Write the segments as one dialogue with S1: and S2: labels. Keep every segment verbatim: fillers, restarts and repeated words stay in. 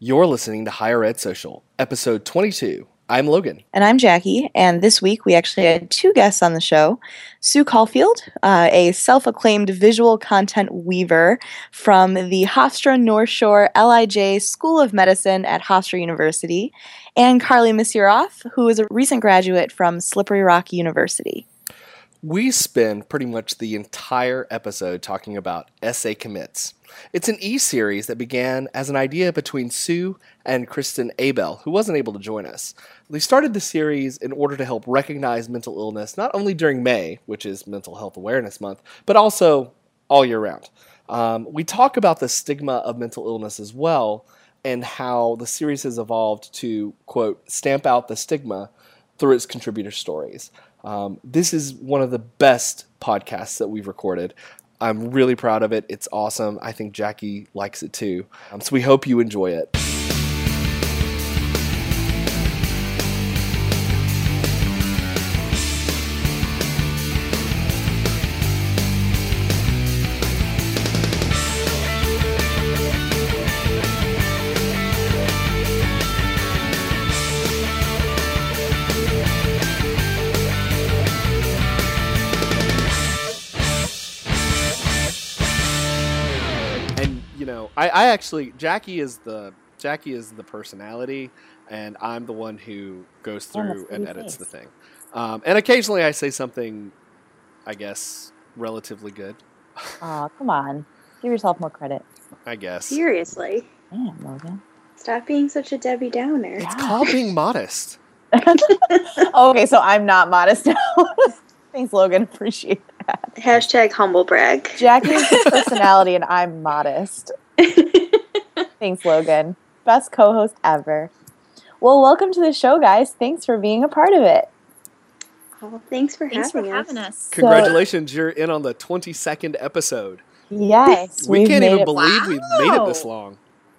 S1: You're listening to Higher Ed Social, episode twenty-two. I'm Logan.
S2: And I'm Jackie, and this week we actually had two guests on the show. Sue Caulfield, uh, a self-acclaimed visual content weaver from the Hofstra North Shore L I J School of Medicine at Hofstra University, and Carly Misiroff, who is a recent graduate from Slippery Rock University.
S1: We spend pretty much the entire episode talking about essay commits. It's an e-series that began as an idea between Sue and Kristen Abel, who wasn't able to join us. They started the series in order to help recognize mental illness, not only during May, which is Mental Health Awareness Month, but also all year round. Um, we talk about the stigma of mental illness as well, and how the series has evolved to, quote, stamp out the stigma through its contributor stories. Um, this is one of the best podcasts that we've recorded. I'm really proud of it. It's awesome. I think Jackie likes it too. Um, so we hope you enjoy it. I, I actually, Jackie is the Jackie is the personality, and I'm the one who goes through oh, and edits face. the thing. Um, and occasionally I say something, I guess, relatively good.
S2: Aw, come on. Give yourself more credit.
S1: I guess.
S3: Seriously.
S2: Damn, Logan.
S3: Stop being such a Debbie Downer.
S1: It's called being modest.
S2: Okay, so I'm not modest now. Thanks, Logan. Appreciate that.
S3: Hashtag humble brag.
S2: Jackie's the personality, and I'm modest. Thanks, Logan. Best co-host ever. Well, welcome to the show, guys. Thanks for being a part of it.
S3: Oh, thanks for,
S4: thanks
S3: having,
S4: for
S3: us.
S4: having us.
S1: Congratulations, so, you're in on the twenty-second episode.
S2: Yes.
S1: We can't even believe
S4: wow.
S1: we've made it this long.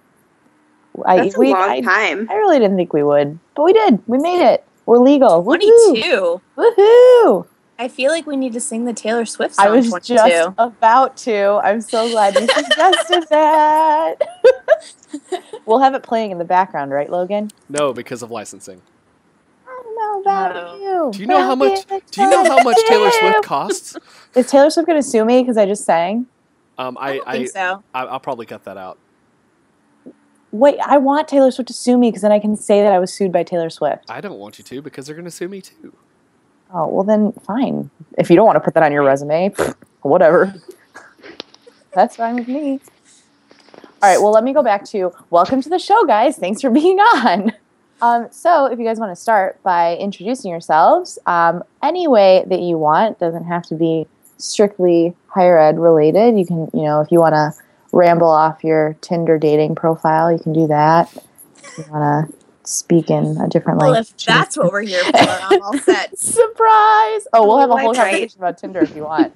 S2: I,
S3: That's a
S2: we,
S3: long
S2: I,
S3: time.
S2: I really didn't think we would, but we did. We made it. We're legal.
S4: twenty-two.
S2: Woohoo!
S4: I feel like we need to sing the Taylor Swift song.
S2: I was
S4: twenty-two.
S2: just about to. I'm so glad you suggested that. We'll have it playing in the background, right, Logan?
S1: No, because of licensing.
S2: I don't know about
S4: no.
S2: you.
S1: Do you know how much? Do you know how much Taylor Swift costs?
S2: Is Taylor Swift going to sue me because I just sang?
S1: Um,
S4: I,
S1: I,
S4: don't
S1: I
S4: think so.
S1: I, I'll probably cut that out.
S2: Wait, I want Taylor Swift to sue me because then I can say that I was sued by Taylor Swift.
S1: I don't want you to because they're going to sue me too.
S2: Oh, well then, fine. If you don't want to put that on your resume, whatever. That's fine with me. All right, well, let me go back to welcome to the show, guys. Thanks for being on. Um, so if you guys want to start by introducing yourselves, um, any way that you want, doesn't have to be strictly higher ed related. You can, you know, if you want to ramble off your Tinder dating profile, you can do that. If you want to speak in a different
S4: well,
S2: language.
S4: If that's what we're here for, I'm all set.
S2: Surprise! Oh, we'll have a whole
S3: That's right.
S2: conversation about Tinder if you want.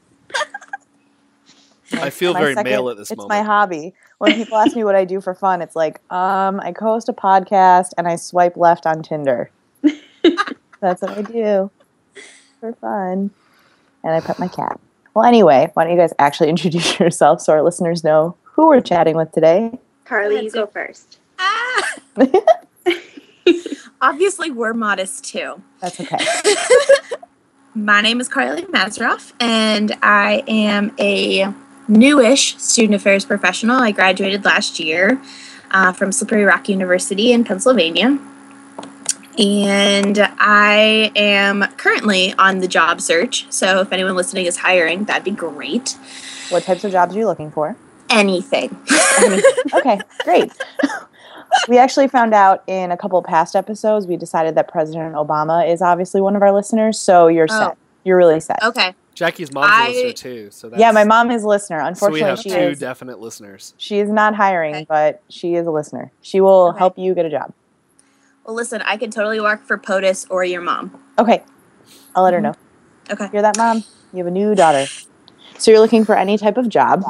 S1: I feel
S2: My
S1: very
S2: second-
S1: male at this
S2: it's
S1: moment.
S2: my hobby. When people ask me what I do for fun, it's like, um, I co-host a podcast and I swipe left on Tinder. That's what I do for fun. And I pet my cat. Well, anyway, why don't you guys actually introduce yourselves so our listeners know who we're chatting with today?
S3: Carly, you go first.
S4: Ah! Obviously, we're modest too.
S2: That's okay.
S4: My name is Carly Mazroff, and I am a newish student affairs professional. I graduated last year uh, from Slippery Rock University in Pennsylvania. And I am currently on the job search. So if anyone listening is hiring, that'd be great.
S2: What types of jobs are you looking for?
S4: Anything.
S2: Okay, great. We actually found out in a couple of past episodes, we decided that President Obama is obviously one of our listeners, so you're
S4: Oh.
S2: set. You're really set.
S4: Okay.
S1: Jackie's mom's
S4: I-
S1: a listener too, so that's,
S2: Yeah, my mom is a listener.
S1: So we
S2: Unfortunately,
S1: have
S2: she
S1: two
S2: is
S1: definite listeners.
S2: she is not hiring,
S4: Okay.
S2: but she is a listener. She will
S4: Okay.
S2: help you get a job.
S4: Well, listen, I could totally work for POTUS or your mom.
S2: Okay, I'll let her know.
S4: Okay.
S2: Hear that, Mom? You have a new daughter. So you're looking for any type of job.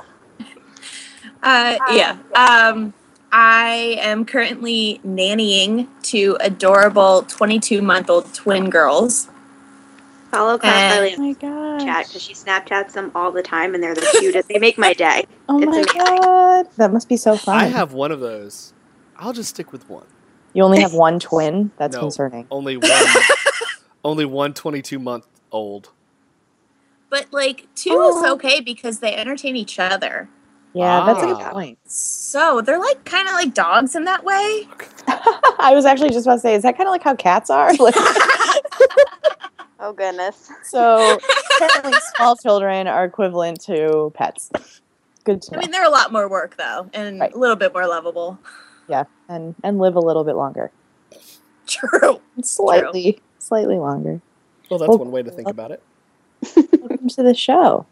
S4: Uh, yeah. Um, I am currently nannying two adorable twenty-two-month-old twin girls.
S3: Follow Carly
S2: Oh my
S3: on
S2: god.
S3: chat because she Snapchats them all the time and they're the cutest. They make my day.
S2: Oh
S3: It's
S2: my
S3: amazing.
S2: god. That must be so fun.
S1: I have one of those. I'll just stick with one.
S2: You only have one twin? That's
S1: No,
S2: concerning.
S1: Only one. only one twenty-two month old.
S4: But like two
S3: Oh.
S4: is okay because they entertain each other.
S2: Yeah, that's a good
S1: Ah.
S2: point.
S4: So they're like kind of like dogs in that way.
S2: I was actually just about to say, is that kind of like how cats are? Like,
S3: Oh goodness.
S2: so apparently small children are equivalent to pets. Good to
S4: I
S2: know.
S4: mean, they're a lot more work though, and
S2: Right.
S4: a little bit more lovable.
S2: Yeah, and, and live a little bit longer.
S4: True.
S2: Slightly, slightly longer.
S1: Well, that's
S2: Oh,
S1: one way to think about it.
S2: Welcome to the show.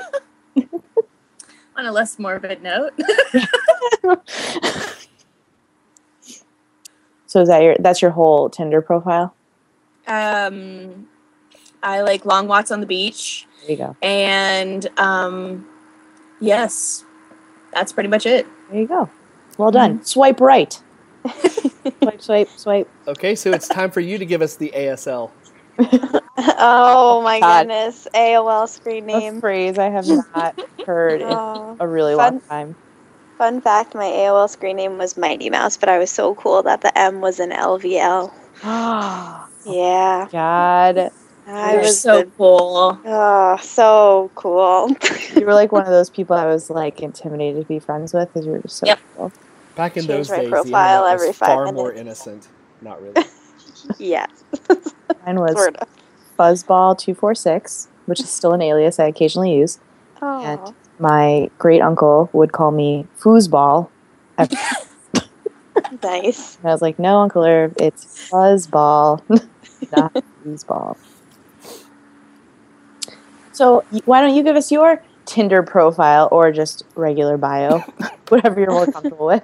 S4: On a less morbid note.
S2: So is that your that's your whole Tinder profile?
S4: um, I like long walks on the beach,
S2: There you go.
S4: and um, yes, that's pretty much it.
S2: There you go. Well done. Swipe right. Swipe, swipe, swipe.
S1: Okay, so it's time for you to give us the A S L.
S3: Oh my
S2: God.
S3: goodness. A O L screen
S2: A
S3: name.
S2: phrase I have not heard in
S3: Oh.
S2: a really
S3: Fun.
S2: long time.
S3: Fun fact, my A O L screen name was Mighty Mouse, but I was so cool that the M was an L V L.
S2: Oh,
S3: Yeah.
S2: God.
S3: I
S4: You're
S3: was
S4: so
S3: the-
S4: cool.
S3: oh, so cool.
S2: You were like one of those people I was like intimidated to be friends with because you were just so
S4: Yep.
S2: cool.
S1: Back in
S3: Change
S1: those
S3: my
S1: days, the
S3: profile
S1: internet
S3: every
S1: was
S3: five
S1: far more
S3: minutes.
S1: innocent. Not really.
S3: Yeah.
S2: Mine was
S3: Sort of.
S2: Fuzzball two four six, which is still an alias I occasionally use.
S3: Oh.
S2: And my great uncle would call me Foosball. And
S3: Nice.
S2: I was like, no, Uncle Irv, it's Fuzzball, not Foosball. So y- why don't you give us your Tinder profile or just regular bio, whatever you're more comfortable with.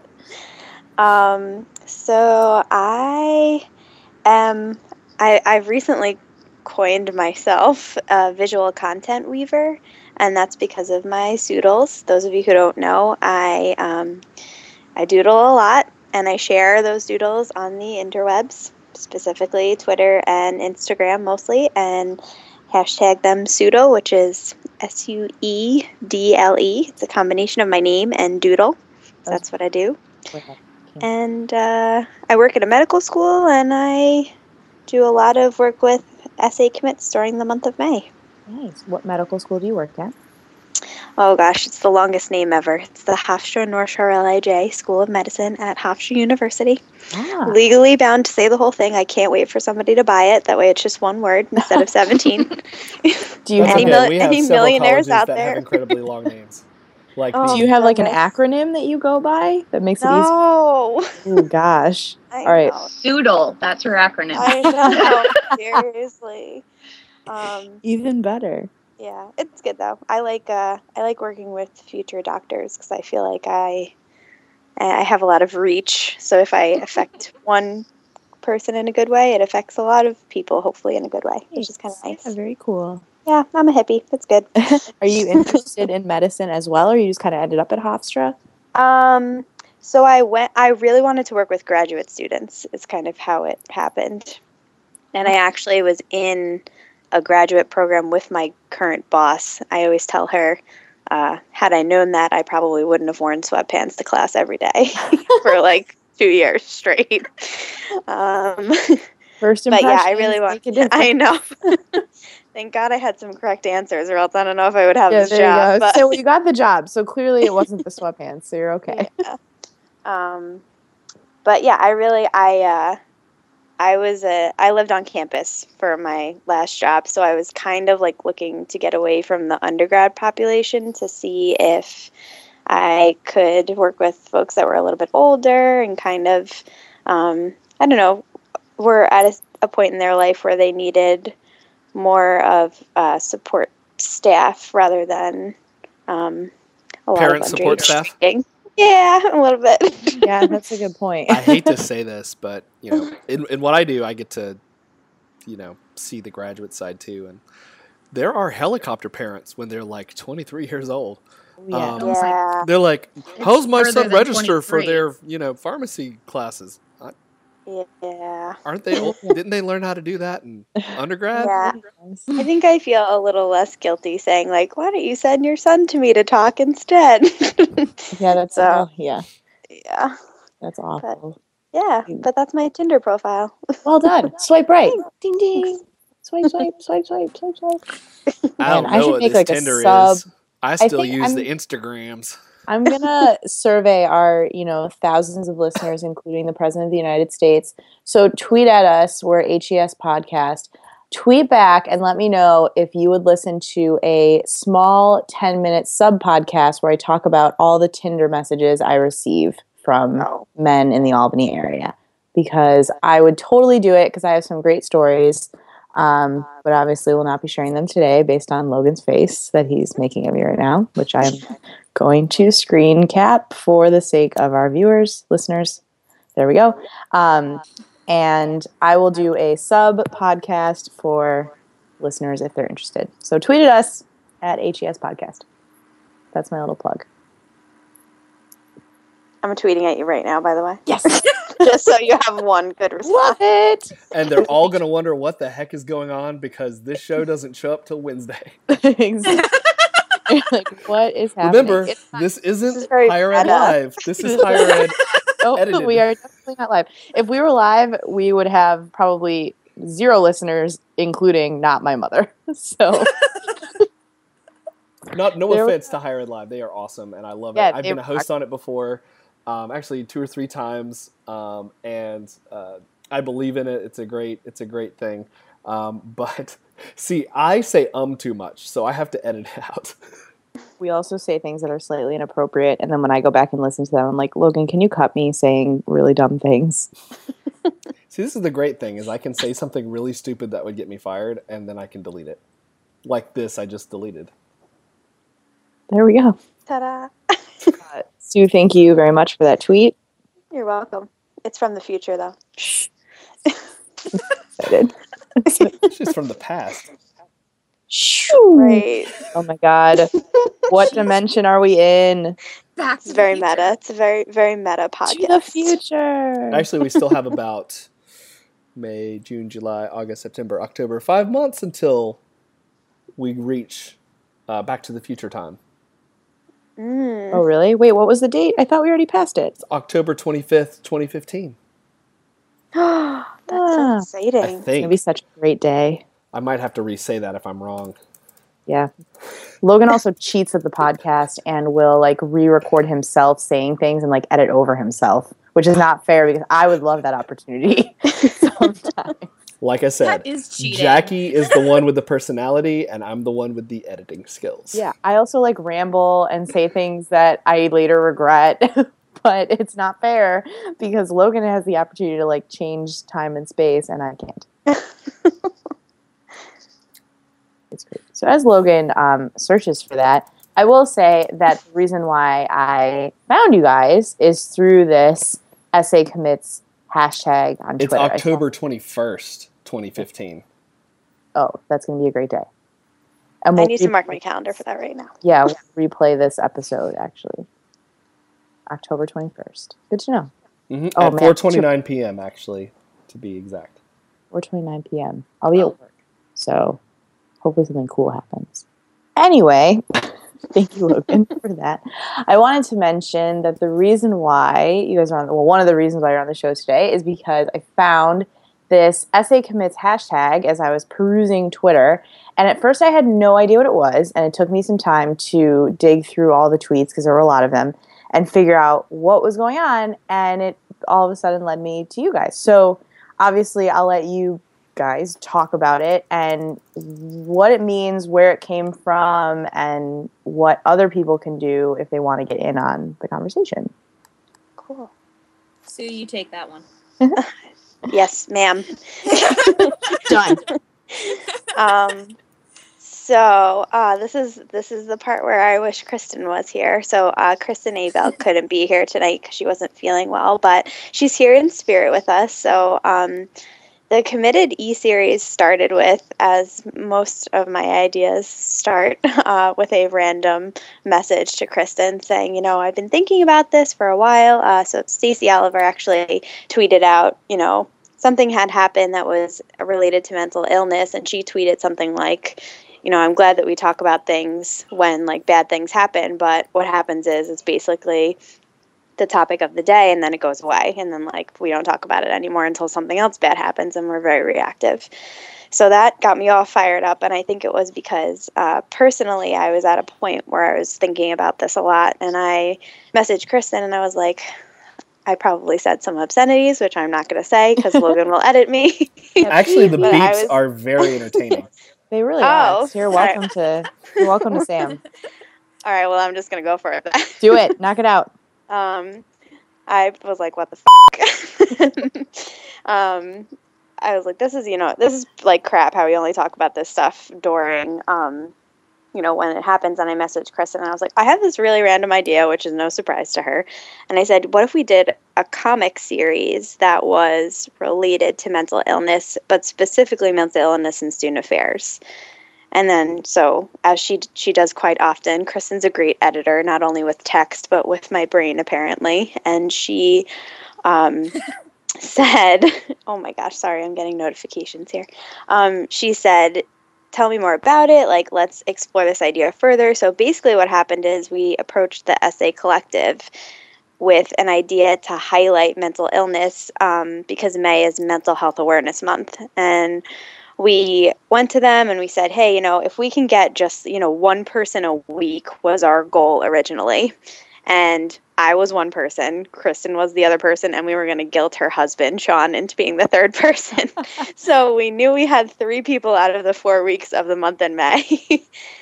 S3: Um, so I am, I, I've recently coined myself a visual content weaver, and that's because of my Soodles. Those of you who don't know, I, um, I doodle a lot, and I share those doodles on the interwebs, specifically Twitter and Instagram mostly, and hashtag them Sudo, which is S U E D L E. It's a combination of my name and doodle. So that's what I do. And uh, I work at a medical school, and I do a lot of work with essay commits during the month of May.
S2: Nice. What medical school do you work at?
S3: Oh gosh, it's the longest name ever. It's the Hofstra North Shore L I J School of Medicine at Hofstra University.
S2: Ah,
S3: Legally bound to say the whole thing. I can't wait for somebody to buy it. That way it's just one word instead of seventeen.
S2: do you
S1: That's
S2: have
S3: Any
S1: okay.
S3: mil-
S1: we have
S3: any
S1: several
S3: millionaires
S1: colleges
S3: out
S1: that
S3: there?
S1: have incredibly long names. Like
S3: Oh,
S2: do
S1: the,
S2: you have like an
S3: goodness.
S2: acronym that you go by that makes it easy?
S3: No.
S2: Oh gosh.
S3: I
S2: All right.
S3: know.
S4: Doodle. That's her acronym.
S3: I know. Seriously. Um,
S2: Even better.
S3: yeah, it's good though. I like uh, I like working with future doctors because I feel like I I have a lot of reach. So if I affect one person in a good way, it affects a lot of people, hopefully in a good way, which is kind of nice.
S2: Yeah, very cool.
S3: Yeah, I'm a hippie. It's good.
S2: Are you interested in medicine as well, or you just kind of ended up at Hofstra?
S3: Um, so I went. I really wanted to work with graduate students. Is kind of how it happened, and I actually was in a graduate program with my current boss. I always tell her, uh, had I known that, I probably wouldn't have worn sweatpants to class every day for like two years straight. Um,
S2: First
S3: but
S2: impression.
S3: yeah, I really want.
S2: Make a difference.
S3: I know. Thank God I had some correct answers, or else I don't know if I would have
S2: Yeah,
S3: this
S2: there
S3: job.
S2: you go.
S3: But
S2: So you got the job. So clearly it wasn't the sweatpants. So you're okay.
S3: yeah. Um, but yeah, I really, I, uh, I was a, I lived on campus for my last job, so I was kind of like looking to get away from the undergrad population to see if I could work with folks that were a little bit older and kind of, um, I don't know, were at a, a point in their life where they needed more of uh, support staff rather than um, a lot
S1: Parent
S3: of
S1: support
S3: underage
S1: staff?
S3: drinking. Yeah, a little bit.
S2: Yeah, that's a good point.
S1: I hate to say this, but you know, in, in what I do, I get to, you know, see the graduate side too, and there are helicopter parents when they're like twenty-three years old.
S2: Yeah.
S1: Um,
S3: Yeah.
S1: They're like, "How's my
S4: further
S1: son
S4: than
S1: register for
S4: twenty-three.
S1: their, you know, pharmacy classes? Uh,
S3: Yeah.
S1: Aren't they old? Didn't they learn how to do that in undergrad?"
S3: Yeah. I think I feel a little less guilty saying like, why don't you send your son to me to talk instead?
S2: Yeah, that's
S3: So-
S2: oh, yeah.
S3: Yeah.
S2: That's awful.
S3: Yeah, but that's my Tinder profile.
S2: Well done. Swipe right. Ding ding. Swipe, swipe, swipe, swipe, swipe, swipe.
S1: I don't
S2: Man,
S1: know
S2: I should
S1: what
S2: make
S1: this
S2: like a
S1: Tinder
S2: sub.
S1: is. I still
S2: think
S1: use
S2: I'm-
S1: the Instagrams.
S2: I'm gonna survey our, you know, thousands of listeners, including the President of the United States. So tweet at us. We're H E S Podcast. Tweet back and let me know if you would listen to a small ten minute sub podcast where I talk about all the Tinder messages I receive from
S3: Oh.
S2: men in the Albany area, because I would totally do it because I have some great stories. Um, but obviously will not be sharing them today based on Logan's face that he's making of me right now, which I'm going to screen cap for the sake of our viewers, listeners. There we go. Um, and I will do a sub podcast for listeners if they're interested. So tweet at us at H E S Podcast. That's my little plug.
S3: I'm tweeting at you right now, by the way.
S2: Yes.
S3: Just so you have one good response.
S2: Love it.
S1: And they're all going to wonder what the heck is going on because this show doesn't show up till Wednesday.
S2: Exactly. Like, what is happening?
S1: Remember,
S2: It's not-
S1: this isn't
S3: this is very
S1: Higher Ed
S3: meta.
S1: Live. This is Higher Ed.
S2: Nope,
S1: edited.
S2: we are definitely not live. If we were live, we would have probably zero listeners, including not my mother. So
S1: Not no
S2: There-
S1: offense to Higher Ed Live. They are awesome, and I love
S2: Yeah,
S1: it. I've
S2: they
S1: been a host
S2: are.
S1: on it before, um, actually two or three times, um, and uh, I believe in it. It's a great, it's a great thing. Um, but see, I say um too much, so I have to edit it out.
S2: we also say things that are slightly inappropriate, and then when I go back and listen to them, I'm like, Logan, can you cut me saying really dumb things?
S1: See, this is the great thing is I can say something really stupid that would get me fired, and then I can delete it. Like this, I just deleted.
S2: There we go.
S3: Ta-da.
S2: Uh, Sue, thank you very much for that tweet.
S3: You're welcome. It's from the future, though.
S2: Excited.
S1: She's from the past.
S2: Shoo.
S3: Right.
S2: Oh my god. What dimension are we in?
S4: Back
S3: It's
S4: to the
S3: very
S4: future.
S3: meta. It's a very, very meta
S2: To the
S3: podcast.
S2: future.
S1: Actually, we still have about May, June, July, August, September, October, five months until we reach uh, Back to the Future time.
S3: Mm.
S2: Oh, really? Wait, what was the date? I thought we already passed it.
S1: It's October twenty-fifth, twenty fifteen.
S3: That's
S2: Ah.
S3: so
S1: I
S3: exciting.
S2: It's going to be
S1: think.
S2: such a great day.
S1: I might have to re-say that if I'm wrong.
S2: Yeah. Logan also cheats at the podcast and will like re-record himself saying things and like edit over himself, which is not fair because I would love that opportunity sometimes.
S1: Like I said,
S4: That is cheating.
S1: Jackie is the one with the personality, and I'm the one with the editing skills.
S2: Yeah, I also like ramble and say things that I later regret, but it's not fair because Logan has the opportunity to like change time and space and I can't. It's great. So as Logan um, searches for that, I will say that the reason why I found you guys is through this essay commits hashtag on
S1: It's
S2: Twitter. I saw-
S1: October twenty-first, twenty fifteen.
S2: Oh, that's going to be a great day. And
S3: I
S2: we'll
S3: need to
S2: re-
S3: mark my calendar for that right now.
S2: Yeah, we'll replay this episode actually. October twenty-first. Good to know.
S1: Mm-hmm.
S2: Oh,
S1: At
S2: man.
S1: four twenty-nine p.m., actually, to be exact.
S2: four twenty-nine p.m. I'll be at work. So hopefully something cool happens. Anyway, thank you, Logan, for that. I wanted to mention that the reason why you guys are on, well, one of the reasons why you're on the show today is because I found this essay commits hashtag as I was perusing Twitter. And at first I had no idea what it was. And it took me some time to dig through all the tweets because there were a lot of them and figure out what was going on. And it all of a sudden led me to you guys. So obviously I'll let you guys talk about it and what it means, where it came from, and what other people can do if they want to get in on the conversation.
S3: Cool.
S4: Sue, you take that one.
S3: Yes, ma'am.
S2: Done.
S3: um, so uh, this is this is the part where I wish Kristen was here. So uh, Kristen Abel couldn't be here tonight because she wasn't feeling well, but she's here in spirit with us. So um, the Committed E-Series started with, as most of my ideas start, uh, with a random message to Kristen saying, you know, I've been thinking about this for a while. Uh, so Stacey Oliver actually tweeted out, you know, something had happened that was related to mental illness, and she tweeted something like, you know, I'm glad that we talk about things when, like, bad things happen, but what happens is it's basically the topic of the day, and then it goes away, and then like we don't talk about it anymore until something else bad happens, and we're very reactive. So that got me all fired up, and I think it was because uh, personally I was at a point where I was thinking about this a lot, and I messaged Kristen, and I was like, I probably said some obscenities, which I'm not going to say because Logan will edit me.
S1: Actually, the
S3: But I
S1: beeps
S3: was-
S1: are very entertaining.
S2: They really
S3: Oh,
S2: are. So you're
S3: sorry.
S2: welcome to you're welcome to Sam.
S3: All right, well, I'm just going to go for it then.
S2: Do it. Knock it out.
S3: Um, I was like, what the f***? um, I was like, this is, you know, this is like crap how we only talk about this stuff during, um, you know, when it happens. And I messaged Kristen and I was like, I have this really random idea, which is no surprise to her. And I said, what if we did a comic series that was related to mental illness, but specifically mental illness and student affairs? And then, so as she she does quite often, Kristen's a great editor, not only with text, but with my brain, apparently. And she um, said, oh my gosh, sorry, I'm getting notifications here. Um, she said, tell me more about it. Like, let's explore this idea further. So basically what happened is we approached the Essay Collective with an idea to highlight mental illness um, because May is Mental Health Awareness Month. And we went to them and we said, hey, you know, if we can get just, you know, one person a week was our goal originally. And I was one person, Kristen was the other person, and we were going to guilt her husband, Sean, into being the third person. So we knew we had three people out of the four weeks of the month in May.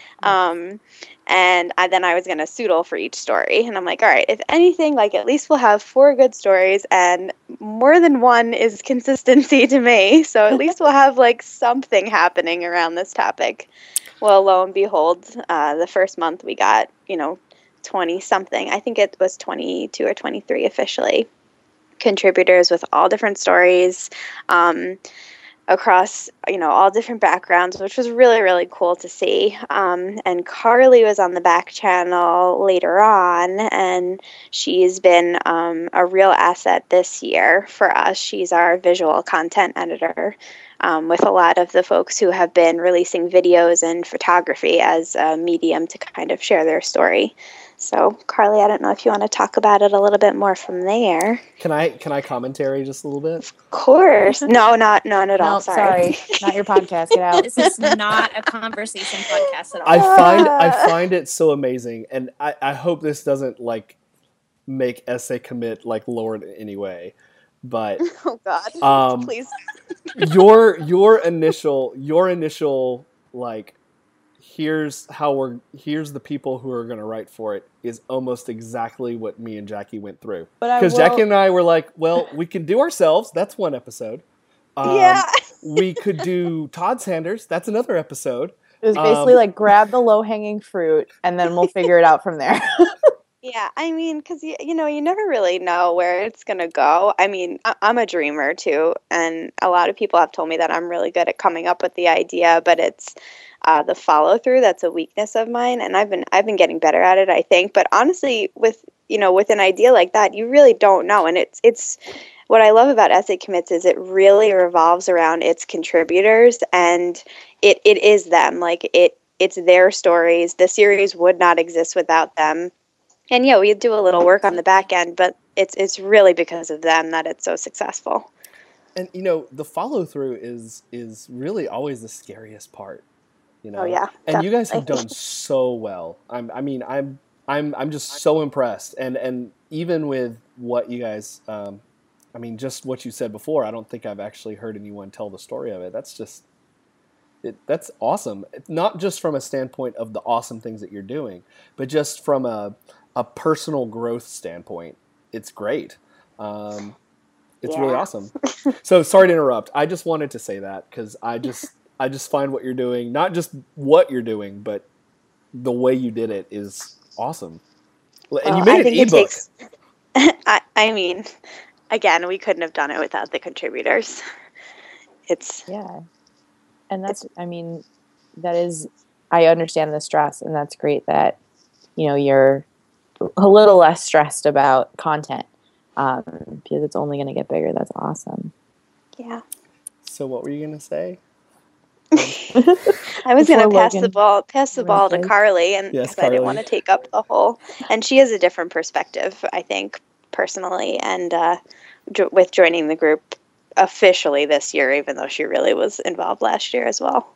S3: um, and I, then I was going to soodle for each story. And I'm like, all right, if anything, like at least we'll have four good stories, and more than one is consistency to me. So at least we'll have like something happening around this topic. Well, lo and behold, uh, the first month we got, you know, twenty something. I think it was twenty-two or twenty-three officially contributors with all different stories. Um, across, you know, all different backgrounds, which was really, really cool to see. Um, and Carly was on the back channel later on, and she's been um, a real asset this year for us. She's our visual content editor, um, with a lot of the folks who have been releasing videos and photography as a medium to kind of share their story. So, Carly, I don't know if you want to talk about it a little bit more from there.
S1: Can I can I commentary just a little bit?
S3: Of course. No, not none at all.
S2: No,
S3: Sorry.
S2: sorry. Not your podcast. Get out.
S4: This is not a conversation podcast at all.
S1: I find I find it so amazing, and I, I hope this doesn't like make Essay Commit like lowered in any way. But
S3: Oh God.
S1: Um,
S3: Please.
S1: your your initial your initial like here's how we're here's the people who are going to write for it is almost exactly what me and Jackie went through.
S2: But I
S1: Because
S2: will-
S1: Jackie and I were like, well, we can do ourselves. That's one episode. Um,
S3: Yeah.
S1: we could do Todd Sanders. That's another episode.
S2: It was basically
S1: Um,
S2: like grab the low hanging fruit and then we'll figure it out from there.
S3: Yeah, I mean, because you, you know, you never really know where it's going to go. I mean, I, I'm a dreamer too, and a lot of people have told me that I'm really good at coming up with the idea, but it's uh, the follow through that's a weakness of mine, and I've been I've been getting better at it, I think. But honestly, with you know, with an idea like that, you really don't know, and it's it's what I love about Essay Commits is it really revolves around its contributors, and it it is them. Like it it's their stories. The series would not exist without them. And yeah, we do a little work on the back end, but it's it's really because of them that it's so successful.
S1: And you know, the follow through is is really always the scariest part. You know,
S3: Oh, yeah,
S1: and you guys have
S3: definitely.
S1: done so well. I'm, I mean, I'm, I'm, I'm just so impressed. And and even with what you guys, um, I mean, just what you said before, I don't think I've actually heard anyone tell the story of it. That's just, it, that's awesome. Not just from a standpoint of the awesome things that you're doing, but just from a a personal growth standpoint. It's great. Um, it's really
S3: Yeah.
S1: awesome. So sorry to interrupt. I just wanted to say that because I just I just find what you're doing, not just what you're doing, but the way you did it is awesome. And
S3: Well,
S1: you
S3: I
S1: made an
S3: think it
S1: ebook.
S3: takes- I, I mean, again, we couldn't have done it without the contributors. It's
S2: Yeah. And that's, I mean, that is, I understand the stress, and that's great that, you know, you're a little less stressed about content um, because it's only going to get bigger. That's awesome.
S3: yeah.
S1: So what were you gonna say?
S3: I was going to
S2: Before
S3: pass the
S2: Logan
S3: ball pass the ball to
S2: races.
S3: Carly, and
S1: Yes,
S3: 'cause I didn't
S1: Carly.
S3: want to take up the whole. And she has a different perspective, I think, personally, and uh, jo- with joining the group officially this year, even though she really was involved last year as well.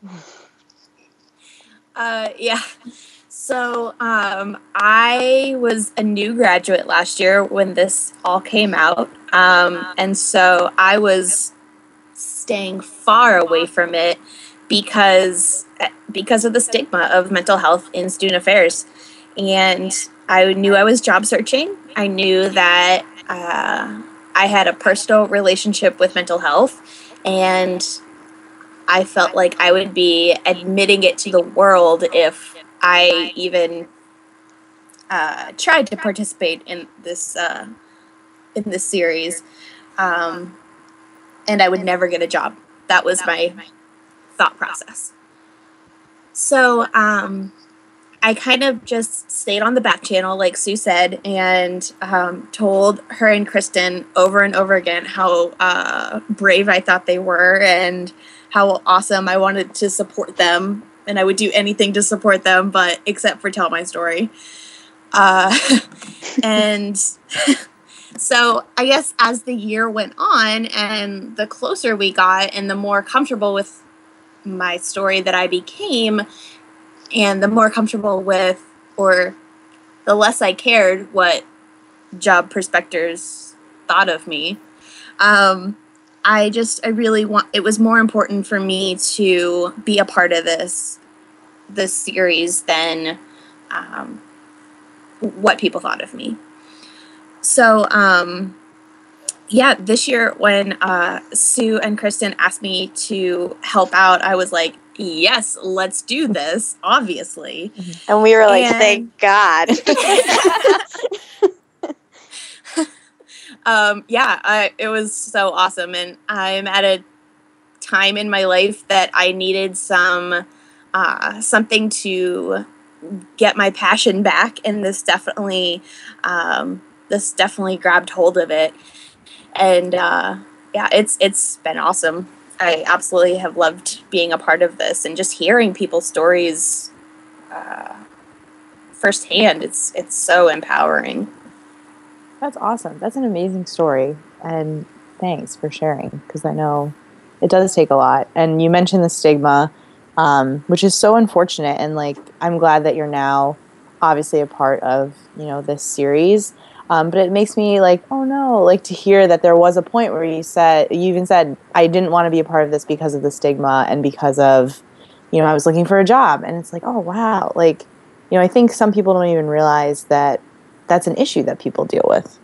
S4: Uh, yeah. So um, I was a new graduate last year when this all came out. Um, and so I was staying far away from it because because of the stigma of mental health in student affairs. And I knew I was job searching. I knew that uh, I had a personal relationship with mental health, and I felt like I would be admitting it to the world if I even uh, tried to participate in this uh, in this series, um, and I would never get a job. That was my thought process. So um, I kind of just stayed on the back channel, like Sue said, and um, told her and Kristen over and over again how uh, brave I thought they were and how awesome I wanted to support them. And I would do anything to support them, but except for tell my story. Uh, and so I guess as the year went on and the closer we got and the more comfortable with my story that I became, and the more comfortable with, or the less I cared what job prospectors thought of me, um, I just, I really want, it was more important for me to be a part of this, this series than um, what people thought of me. So, um, yeah, this year when uh, Sue and Kristen asked me to help out, I was like, yes, let's do this, obviously.
S3: And we were like,
S4: And-
S3: thank God.
S4: um, yeah, I, it was so awesome. And I'm at a time in my life that I needed some uh, something to get my passion back. And this definitely, um, this definitely grabbed hold of it. And uh, yeah, it's it's been awesome. I absolutely have loved being a part of this and just hearing people's stories uh, firsthand. It's it's so empowering.
S2: That's awesome. That's an amazing story. And thanks for sharing, because I know it does take a lot. And you mentioned the stigma, um, which is so unfortunate. And like, I'm glad that you're now obviously a part of, you know, this series. Um, but it makes me like, oh no, like to hear that there was a point where you said, you even said, I didn't want to be a part of this because of the stigma and because of, you know, I was looking for a job. And it's like, oh wow. Like, you know, I think some people don't even realize that that's an issue that people deal with.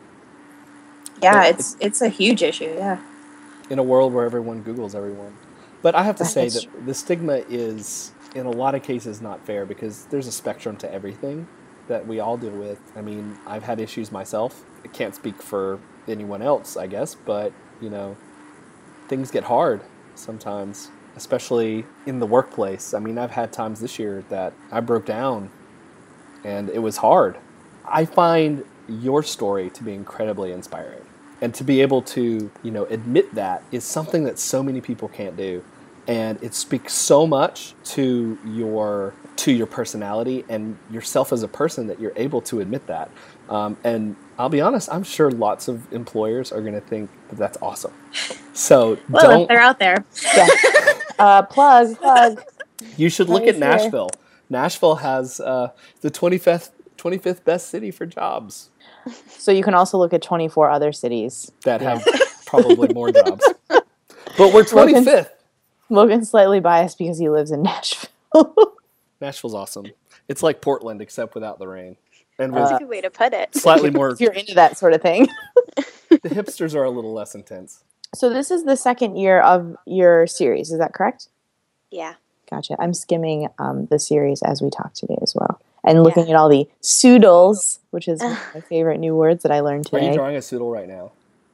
S4: Yeah, it's it's a huge issue, yeah.
S1: In a world where everyone Googles everyone. But I have to say
S2: That's
S1: that
S2: true.
S1: the stigma is, in a lot of cases, not fair because there's a spectrum to everything that we all deal with. I mean, I've had issues myself. I can't speak for anyone else, I guess, but, you know, things get hard sometimes, especially in the workplace. I mean, I've had times this year that I broke down and it was hard. I find your story to be incredibly inspiring. And to be able to, you know, admit that is something that so many people can't do. And it speaks so much to your to your personality and yourself as a person that you're able to admit that. Um, and I'll be honest, I'm sure lots of employers are going to think that that's awesome. So
S4: Well,
S1: don't.
S4: if they're out there.
S2: Yeah. uh, plug, plug.
S1: You should look
S2: Right
S1: at
S2: here.
S1: Nashville. Nashville has uh, the twenty-fifth twenty-fifth best city for jobs
S2: So you can also look at twenty-four other cities.
S1: that have probably more jobs. But we're twenty-fifth.
S2: Logan's slightly biased because he lives in Nashville.
S1: Nashville's awesome. It's like Portland, except without the rain. And
S3: That's
S1: with
S3: a good way to put it.
S1: slightly more,
S2: If you're into that sort of thing.
S1: the hipsters are a little less intense.
S2: So this is the second year of your series, is that correct?
S3: Yeah.
S2: Gotcha. I'm skimming um, the series as we talk today as well. And looking at all the pseudals, which is one of my favorite new words that I learned
S1: Are you
S2: today.
S1: drawing a doodle right now?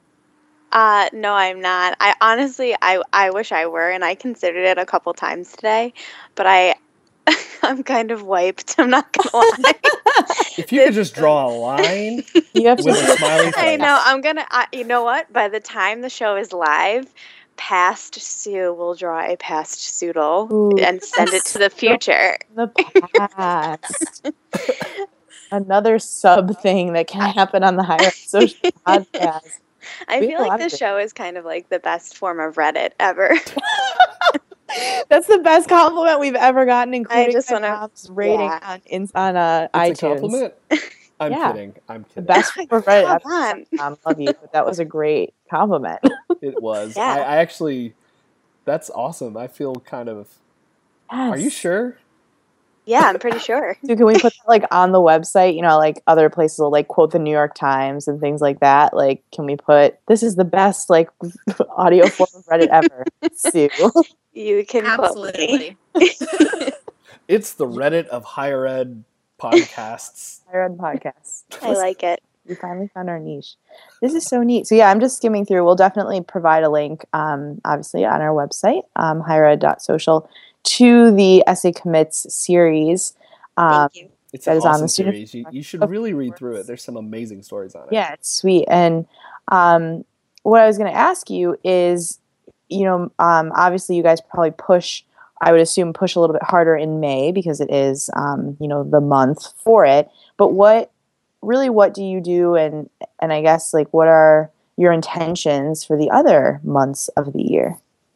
S3: Uh, no, I'm not. I honestly, I, I wish I were, and I considered it a couple times today, but I, I'm kind of wiped. I'm not gonna lie.
S1: If you could just draw a line
S2: You have to
S1: with a smiley face.
S3: I know. I'm gonna. I, you know what? By the time the show is live, past Sue will draw a past Soodle
S2: Ooh,
S3: and send it to the future.
S2: the past. Another sub thing that can happen on the Higher Ed Social podcast.
S3: I
S2: We
S3: feel
S2: have a lot
S3: like
S2: of
S3: this
S2: it.
S3: show is kind of like the best form of Reddit ever.
S2: That's the best compliment we've ever gotten, including
S3: just
S2: my
S3: wanna-
S2: mom's rating
S3: yeah.
S2: on in, on uh,
S1: It's
S2: iTunes.
S1: a compliment. I'm
S2: Yeah.
S1: kidding. I'm
S2: The
S1: kidding.
S2: best
S3: Come
S2: for Reddit.
S3: on.
S2: Mom, love you, but that was a great compliment.
S1: It was.
S3: Yeah.
S1: I, I actually. That's awesome. I feel kind of. Are you
S2: Yes.
S1: sure?
S3: Yeah, I'm pretty sure.
S2: So can we put that like on the website? You know, like other places will like quote the New York Times and things like that. Like, can we put this is the best like audio form of Reddit ever? Sue.
S3: You can quote me.
S4: Absolutely.
S1: It's the Reddit of higher ed podcasts.
S2: Higher Ed Podcasts.
S3: I like it.
S2: We finally found our niche. This is so neat. So yeah, I'm just skimming through. We'll definitely provide a link, um, obviously on our website, um, higher ed dot social, to the Essay Commits series. Um,
S3: Thank you.
S1: It's
S2: That
S1: an
S2: is on
S1: awesome
S2: the student-
S1: series. You, you should
S2: Of
S1: really read
S2: course.
S1: through it. There's some amazing stories on it.
S2: Yeah, it's sweet. And um, what I was going to ask you is, you know, um, obviously you guys probably push, I would assume, push a little bit harder in May because it is, um, you know, the month for it. But what, really, what do you do? And, and I guess, like, what are your intentions for the other months of the year?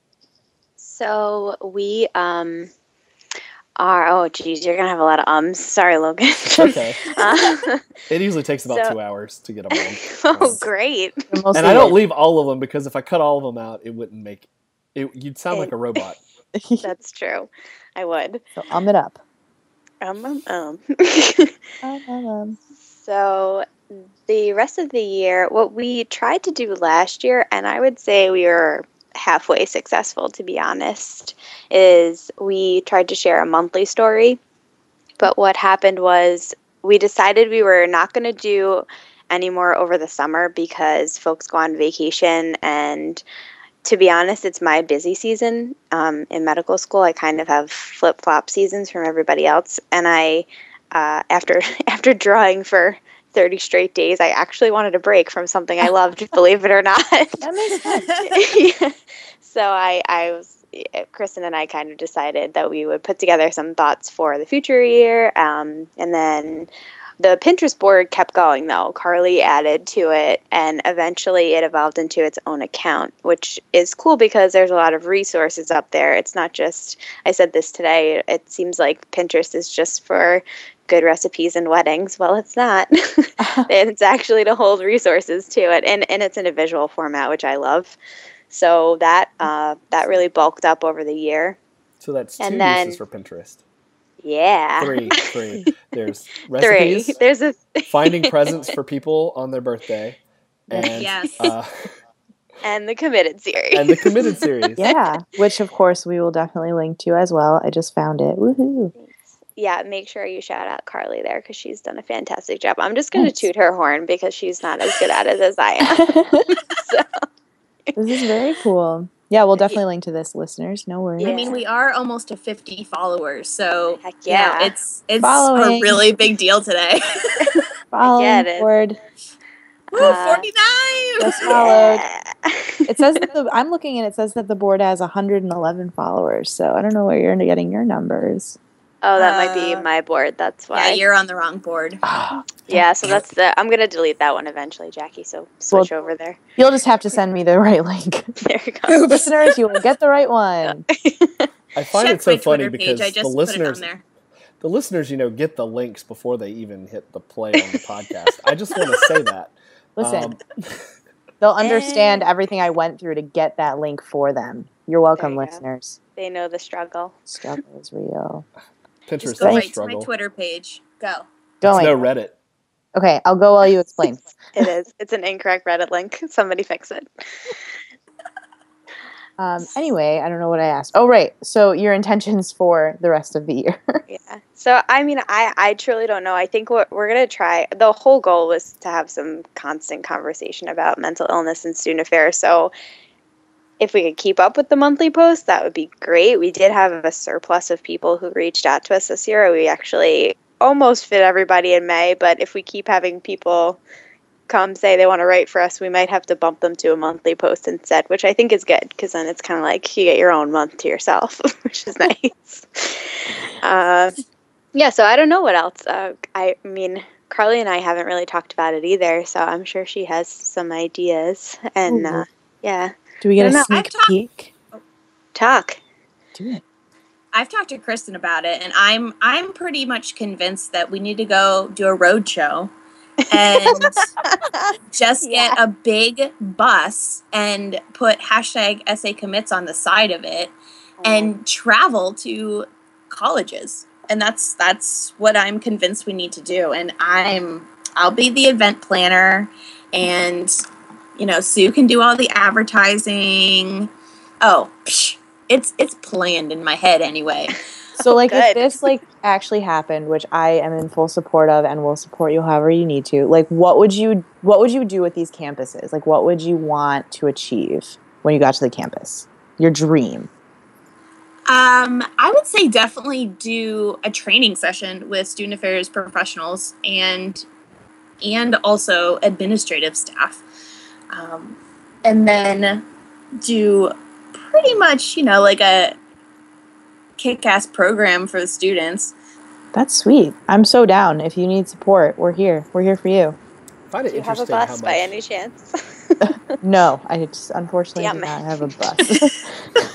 S3: So we um are, oh geez, you're gonna have a lot of ums. Sorry, Logan.
S1: Okay.
S3: Uh,
S1: It usually takes about
S3: So-
S1: two hours to get them on.
S3: oh, great.
S2: They're mostly
S1: And I don't
S2: like-
S1: leave all of them because if I cut all of them out, it wouldn't make it. You'd sound like a robot.
S3: That's true. I would.
S2: so um it up.
S3: Um, um, um.
S2: Um, um, um.
S3: So the rest of the year, what we tried to do last year, and I would say we were halfway successful, to be honest, is we tried to share a monthly story. But what happened was we decided we were not going to do any more over the summer because folks go on vacation. And to be honest, it's my busy season um, in medical school. I kind of have flip-flop seasons from everybody else. And I, uh, after after drawing for thirty straight days, I actually wanted a break from something I loved, believe it or not.
S2: That makes sense.
S3: Yeah. So I, I was, Kristen and I kind of decided that we would put together some thoughts for the future year. Um, and then the Pinterest board kept going, though. Carly added to it, and eventually it evolved into its own account, which is cool because there's a lot of resources up there. It's not just, I said this today, it seems like Pinterest is just for good recipes and weddings. Well, it's not. It's actually to hold resources to it, and, and it's in a visual format, which I love. So that uh, that really bulked up over the year.
S1: So that's two
S3: And then-
S1: uses for Pinterest.
S3: Yeah.
S1: Three, three. There's
S3: Three.
S1: recipes,
S3: There's a
S1: finding presents for people on their birthday, and
S4: Yes.
S1: uh,
S3: and the committed series.
S1: and the committed series.
S2: Yeah, which of course we will definitely link to as well. I just found it. Woohoo!
S3: Yeah, make sure you shout out Carly there because she's done a fantastic job. I'm just going to
S2: Thanks.
S3: toot her horn because she's not as good at it as I am. So,
S2: This is very cool. Yeah, we'll definitely link to this, listeners. No worries.
S3: Yeah.
S4: I mean, we are almost to fifty followers, so
S3: heck
S4: you know,
S3: yeah.
S4: it's it's
S2: Following.
S4: a really big deal today.
S2: Following
S3: get it.
S2: board.
S4: Woo,
S3: Uh,
S4: forty-nine!
S2: Just followed.
S3: Yeah.
S2: It says that the, I'm looking and it says that the board has one hundred eleven followers. So I don't know where you're getting your numbers.
S3: Oh, that might be
S4: Uh,
S3: my board. That's
S4: Yeah,
S3: why.
S4: you're on the wrong board.
S3: Yeah, so that's the. I'm gonna delete that one eventually, Jackie. So switch over there.
S2: You'll just have to send me the right link.
S3: There you go.
S2: Listeners, you will get the right one.
S1: I find
S4: Check
S1: it so
S4: my
S1: funny
S4: Twitter
S1: because
S4: page. I
S1: the
S4: just
S1: listeners,
S4: put it on there.
S1: the listeners, you know, get the links before they even hit the play on the podcast. I just want to say that.
S2: Listen,
S1: Um,
S2: they'll understand
S3: Eh.
S2: everything I went through to get that link for them. You're welcome,
S3: There you go.
S2: listeners.
S3: They know the struggle.
S2: Struggle is real.
S1: Pinterest
S4: Just
S1: is
S4: go
S1: a
S4: right to my
S1: struggle.
S4: Twitter page. Go.
S1: It's
S2: Going.
S1: no Reddit.
S2: Okay, I'll go while you explain.
S3: It is. It's an incorrect Reddit link. Somebody fix it.
S2: Um, anyway, I don't know what I asked. Oh, right. So your intentions for the rest of the year.
S3: Yeah. So I mean, I I truly don't know. I think what we're gonna try. The whole goal was to have some constant conversation about mental illness and student affairs. So if we could keep up with the monthly posts, that would be great. We did have a surplus of people who reached out to us this year. We actually almost fit everybody in May, but if we keep having people come say they want to write for us, we might have to bump them to a monthly post instead, which I think is good because then it's kind of like you get your own month to yourself, which is nice. Uh, yeah, so I don't know what else. Uh, I mean, Carly and I haven't really talked about it either, so I'm sure she has some ideas. And uh, yeah,
S2: Do we get
S3: I
S2: a
S3: don't know,
S2: sneak
S4: I've talked-
S2: peek?
S3: talk.
S2: Do it.
S4: I've talked to Kristen about it, and I'm I'm pretty much convinced that we need to go do a road show and just
S3: Yeah.
S4: get a big bus and put hashtag S A commits on the side of it and travel to colleges. And that's that's what I'm convinced we need to do. And I'm I'll be the event planner, and you know, Sue can do all the advertising. Oh, psh, it's it's planned in my head anyway.
S2: So, like, if
S3: Good.
S2: this like actually happened, which I am in full support of, and will support you however you need to, like, what would you what would you do with these campuses? Like, what would you want to achieve when you got to the campus? Your dream.
S4: Um, I would say definitely do a training session with student affairs professionals and and also administrative staff, um, and then do pretty much, you know, like a kick-ass program for the students.
S2: That's sweet. I'm so down. If you need support, we're here. We're here for you.
S1: I find it
S3: Do you have a
S1: interesting how
S3: bus
S1: much.
S3: by any chance?
S2: No, I just unfortunately
S3: Damn
S2: do
S3: it.
S2: not have a bus.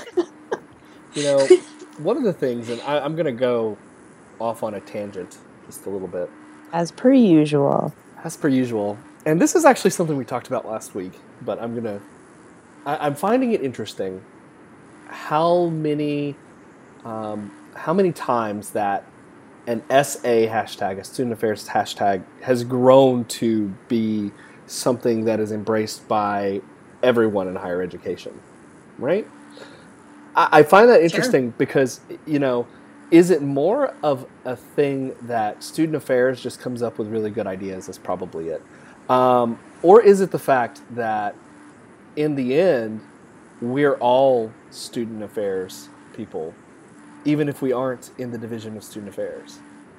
S1: You know, one of the things, and I, I'm going to go off on a tangent just a little bit,
S2: As per usual.
S1: as per usual. And this is actually something we talked about last week, but I'm going to. I'm finding it interesting how many, um, how many times that an S A hashtag, a student affairs hashtag, has grown to be something that is embraced by everyone in higher education, right? I, I find that interesting because, you know, is it more of a thing that student affairs just comes up with really good ideas? That's probably it. Um, or is it the fact that in the end, we're all student affairs people, even if we aren't in the division of student affairs?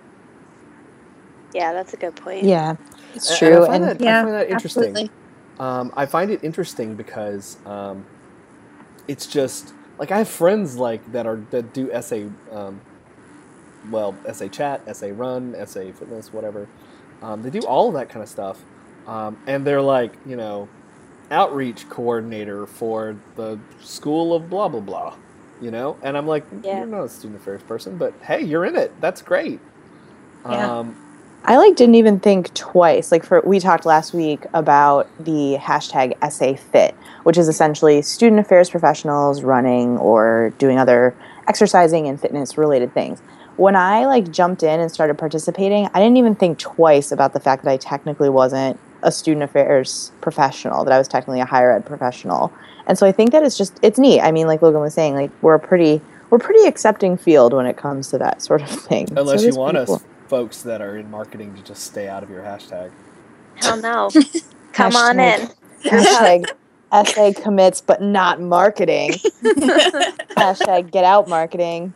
S3: Yeah, that's a good point.
S2: Yeah, it's
S1: And-
S2: true.
S1: And I find,
S2: And
S1: that, I find that interesting.
S4: absolutely.
S1: Um, I find it interesting because um, it's just like I have friends like that are that do S A, um, well, S A chat, S A run, S A fitness, whatever. Um, they do all of that kind of stuff, um, and they're like, you know, outreach coordinator for the school of blah blah blah, you know. And I'm like,
S3: Yeah.
S1: you're not a student affairs person, but hey, you're in it. That's great.
S4: Yeah.
S1: Um,
S2: I like didn't even think twice. Like for we talked last week about the hashtag S A Fit, which is essentially student affairs professionals running or doing other exercising and fitness related things. When I like jumped in and started participating, I didn't even think twice about the fact that I technically wasn't a student affairs professional, that I was technically a higher ed professional. And so I think that it's just it's neat. I mean, like Logan was saying, like we're a pretty we're a pretty accepting field when it comes to that sort of thing.
S1: unless
S2: So
S1: you
S2: it's
S1: want
S2: pretty
S1: us
S2: cool.
S1: folks that are in marketing to just stay out of your hashtag.
S3: Hell no. Come on
S2: Hashtag-
S3: in.
S2: Hashtag S A commits, but not marketing. Hashtag get out marketing.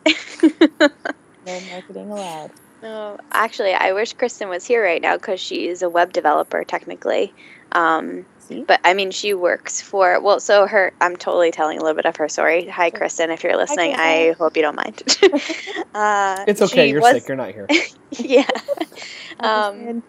S2: No marketing allowed.
S3: No, actually, I wish Kristen was here right now because she is a web developer technically. Um,
S2: See?
S3: but I mean, she works for, well, so her, I'm totally telling a little bit of her story. Hi, Kristen, if you're listening, I
S2: Kristen.
S3: hope you don't mind. uh,
S1: It's okay.
S3: she
S1: You're
S3: was-
S1: sick. You're not here.
S3: Yeah. Um,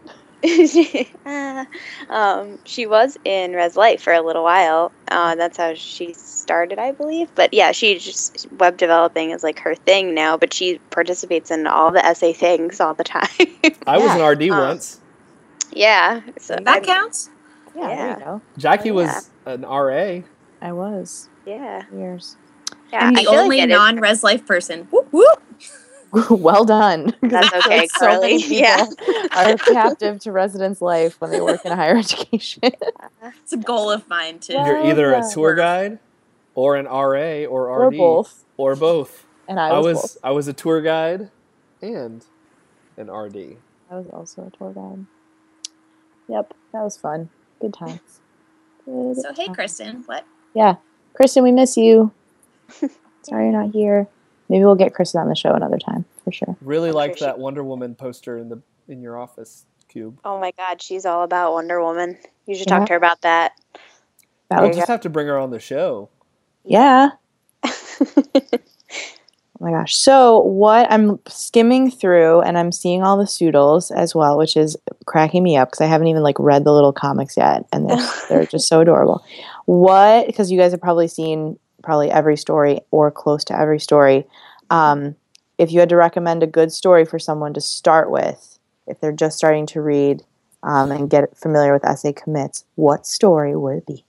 S3: uh, um, she was in Res Life for a little while. Uh, that's how she started, I believe. But yeah, she just web developing is like her thing now. But she participates in all the S A things all the time.
S1: I was
S2: Yeah.
S1: an R D
S3: Um,
S1: once.
S3: yeah, so
S4: That
S3: I'm-
S4: counts.
S2: Yeah, there
S3: Yeah.
S2: you go.
S1: Jackie
S3: yeah.
S1: was an R A.
S2: I was
S3: Yeah,
S2: years.
S3: yeah.
S4: I'm
S3: I
S4: the
S3: feel
S4: only
S3: like it is-
S4: non-res life person. Whoop, whoop.
S2: Well done.
S3: That's okay,
S2: So many
S3: Carly.
S2: people
S3: Yeah.
S2: are captive to residence life when they work in higher education.
S4: It's a goal of mine too.
S2: Well,
S1: You're either
S2: yeah.
S1: a tour guide or an R A or R
S2: Or
S1: D.
S2: both.
S1: Or both.
S2: And I
S1: I
S2: was,
S1: was
S2: both.
S1: I was a tour guide and an R D.
S2: I was also a tour guide. Yep, that was fun. Good times. Good
S4: So hey,
S2: times.
S4: Kristen, what?
S2: Yeah. Kristen, we miss you. Sorry you're not here. Maybe we'll get Kristen on the show another time, for sure.
S1: Really
S3: I'm
S1: liked
S3: sure she-
S1: that Wonder Woman poster in the in your office, Cube.
S3: Oh my God, she's all about Wonder Woman. You should
S2: Yeah.
S3: talk to her about that.
S2: That
S1: We'll
S2: was,
S1: just have to bring her on the show.
S2: yeah. Oh my gosh. So what I'm skimming through and I'm seeing all the pseudos as well, which is cracking me up because I haven't even like read the little comics yet and they're, they're just so adorable. What, because you guys have probably seen probably every story or close to every story. Um, if you had to recommend a good story for someone to start with, if they're just starting to read um, and get familiar with S A Commits, what story would it be?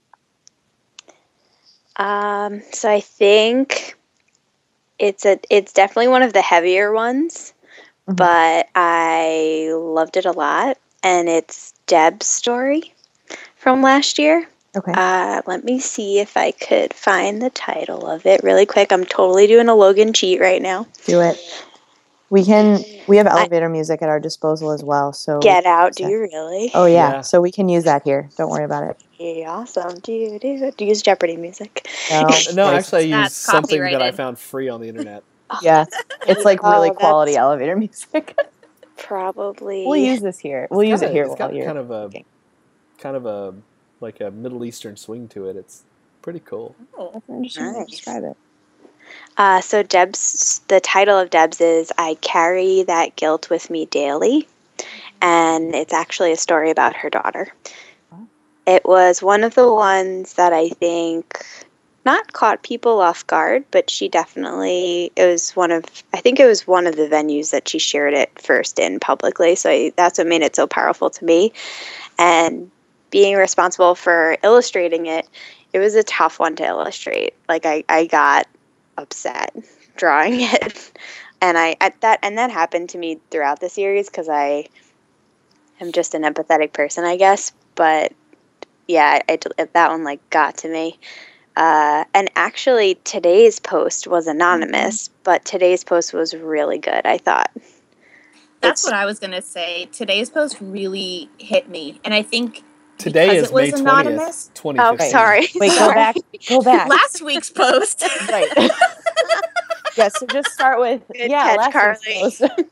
S3: Um, so I think it's a it's definitely one of the heavier ones, mm-hmm. but I loved it a lot, and it's Deb's story from last year.
S2: Okay.
S3: Uh, let me see if I could find the title of it really quick. I'm totally doing a Logan cheat right now.
S2: Do it. We can. We have elevator I, music at our disposal as well. So
S3: Get Out. Do you really?
S2: Oh yeah.
S1: yeah.
S2: So we can use that here. Don't worry about it.
S3: Yeah, awesome. Do you do, do you use Jeopardy music?
S2: No,
S1: no actually, I use
S4: That's
S1: something that I found free on the internet.
S2: Yeah, it's like really
S3: oh,
S2: quality elevator music.
S3: Probably.
S2: We'll use this here. We'll use
S1: kinda,
S2: it here.
S1: It's got
S2: while
S1: kind of a,
S2: looking.
S1: kind of a, like a Middle Eastern swing to it. It's pretty cool.
S2: Oh, that's an interesting way to
S3: Nice.
S2: describe it.
S3: Uh, so Deb's, the title of Deb's is I Carry That Guilt With Me Daily, and it's actually a story about her daughter.
S2: Oh.
S3: It was one of the ones that I think not caught people off guard, but she definitely, it was one of, I think it was one of the venues that she shared it first in publicly, so I, that's what made it so powerful to me. And being responsible for illustrating it, it was a tough one to illustrate. Like I, I got upset drawing it, and I at that and that happened to me throughout the series because I am just an empathetic person, I guess. But yeah, I, I, that one like got to me. Uh, and actually, today's post was anonymous, mm-hmm. but today's post was really good. I thought.
S4: That's it's, what I was gonna say. Today's post really hit me, and I think.
S1: Today is
S4: it was
S1: May
S4: anonymous.
S1: twentieth, twenty fifteen.
S3: Oh, sorry.
S2: Wait,
S3: sorry.
S2: go back. Go back.
S4: Last week's post.
S2: Right. Yeah, so just start with,
S3: Good
S2: yeah,
S3: catch,
S2: last
S3: Carly.
S2: week's post.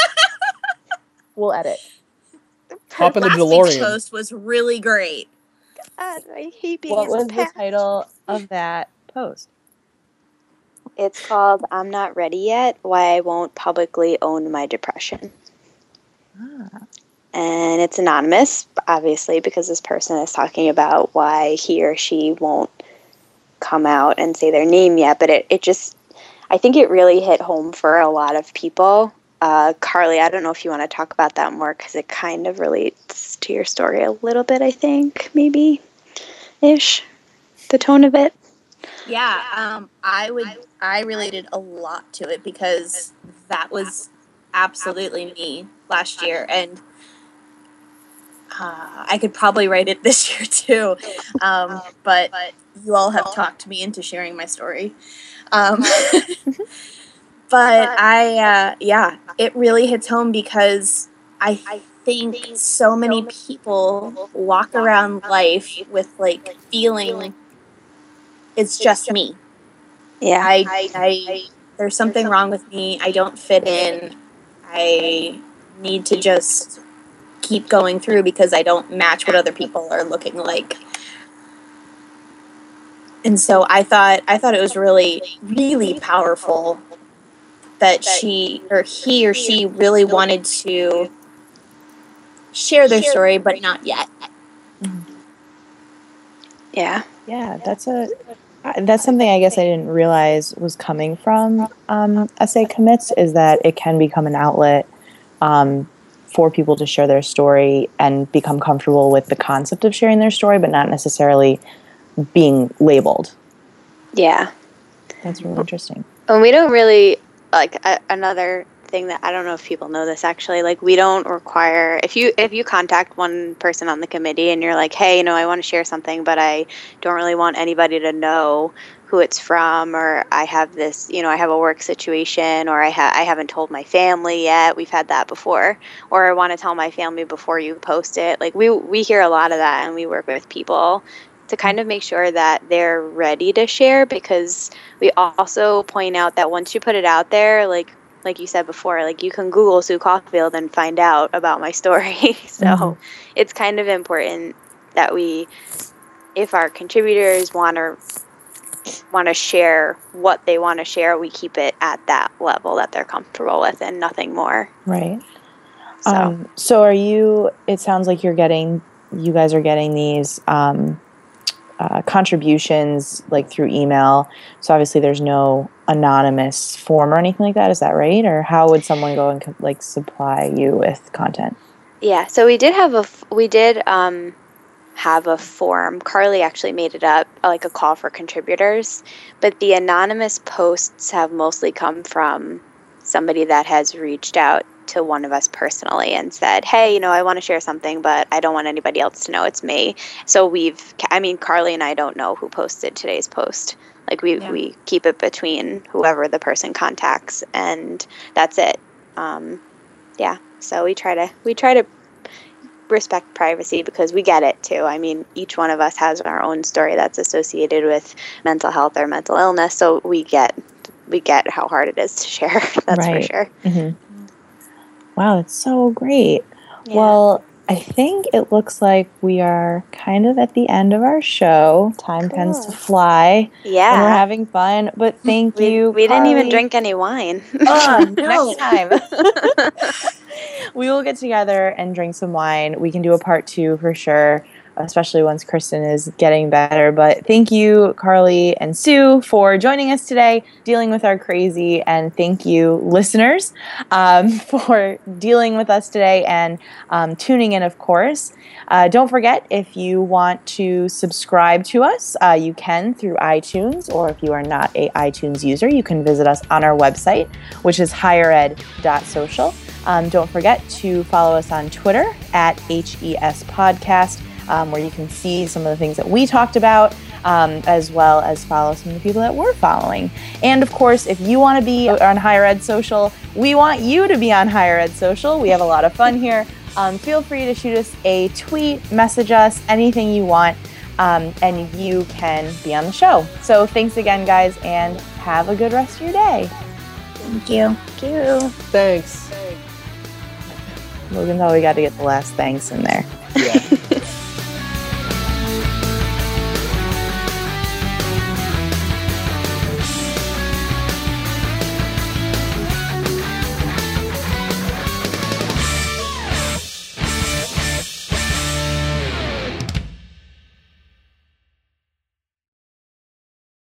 S2: We'll edit.
S1: Hop in the
S4: Last
S1: DeLorean.
S4: week's post was really great.
S3: God, I hate being
S2: What was
S3: past.
S2: the title of that post?
S3: It's called I'm Not Ready Yet, Why I Won't Publicly Own My Depression.
S2: Ah.
S3: And it's anonymous, obviously, because this person is talking about why he or she won't come out and say their name yet. But it, it just, I think it really hit home for a lot of people. Uh, Carly, I don't know if you want to talk about that more because it kind of relates to your story a little bit, I think, maybe, ish, the tone of it.
S4: Yeah, um, I would, I related a lot to it because that was absolutely me last year. And Uh, I could probably write it this year too, um, but you all have talked me into sharing my story. Um, but I, uh, yeah, it really hits home because I think so many people walk around life with like feeling it's just me.
S3: Yeah,
S4: I, I, I there's something wrong with me. I don't fit in. I need to just keep going through because I don't match what other people are looking like. And so I thought I thought it was really, really powerful that she or he or she really wanted to share their story, but not yet.
S3: Yeah.
S2: Yeah, that's a that's something I guess I didn't realize was coming from um, S A Commits, is that it can become an outlet um, for people to share their story and become comfortable with the concept of sharing their story, but not necessarily being labeled.
S3: Yeah.
S2: That's really interesting.
S3: And we don't really, like, a, another thing that, I don't know if people know this actually, like, we don't require, if you if you contact one person on the committee and you're like, hey, you know, I want to share something, but I don't really want anybody to know who it's from, or I have this, you know, I have a work situation, or I, ha- I haven't told my family yet. We've had that before. Or I want to tell my family before you post it. Like, we we hear a lot of that, and we work with people to kind of make sure that they're ready to share, because we also point out that once you put it out there, like like you said before, like, you can Google Sue Caulfield and find out about my story. So mm-hmm. It's kind of important that we, if our contributors want to want to share what they want to share, we keep it at that level that they're comfortable with and nothing more.
S2: Right.
S3: So,
S2: Um, so are you, it sounds like you're getting, you guys are getting these um, uh, contributions like through email. So obviously there's no anonymous form or anything like that. Is that right? Or how would someone go and like supply you with content?
S3: yeah, so we did have a, f- we did um, have a form. Carly actually made it up, like a call for contributors, but the anonymous posts have mostly come from somebody that has reached out to one of us personally and said, hey, you know, I want to share something, but I don't want anybody else to know it's me. So we've, I mean, Carly and I don't know who posted today's post. Like we,
S4: Yeah.
S3: we keep it between whoever the person contacts, and that's it. Um, yeah. So we try to, we try to respect privacy because we get it too. I mean, each one of us has our own story that's associated with mental health or mental illness. So we get, we get how hard it is to share. That's
S2: Right.
S3: for sure.
S2: Mm-hmm. Wow, that's so great.
S3: Yeah.
S2: Well, I think it looks like we are kind of at the end of our show. Time tends to
S3: Cool.
S2: fly
S3: Yeah.
S2: when we're having fun. But thank
S3: we,
S2: you.
S3: we didn't even
S2: Carly.
S3: drink any wine.
S2: Oh,
S4: No.
S2: next time. We will get together and drink some wine. We can do a part two for sure, especially once Kristen is getting better. But thank you, Carly and Sue, for joining us today, dealing with our crazy. And thank you, listeners, um, for dealing with us today and um, tuning in, of course. Uh, don't forget, if you want to subscribe to us, uh, you can through iTunes, or if you are not a iTunes user, you can visit us on our website, which is higher ed dot social. Um, don't forget to follow us on Twitter at H E S Podcast, um, where you can see some of the things that we talked about, um, as well as follow some of the people that we're following. And of course, if you want to be on Higher Ed Social, we want you to be on Higher Ed Social. We have a lot of fun here. Um, feel free to shoot us a tweet, message us, anything you want, um, and you can be on the show. So thanks again, guys, and have a good rest of your day.
S4: Thank you.
S3: Thank you.
S1: Thanks.
S2: Logan thought we got to get the last thanks in there.
S1: Yeah.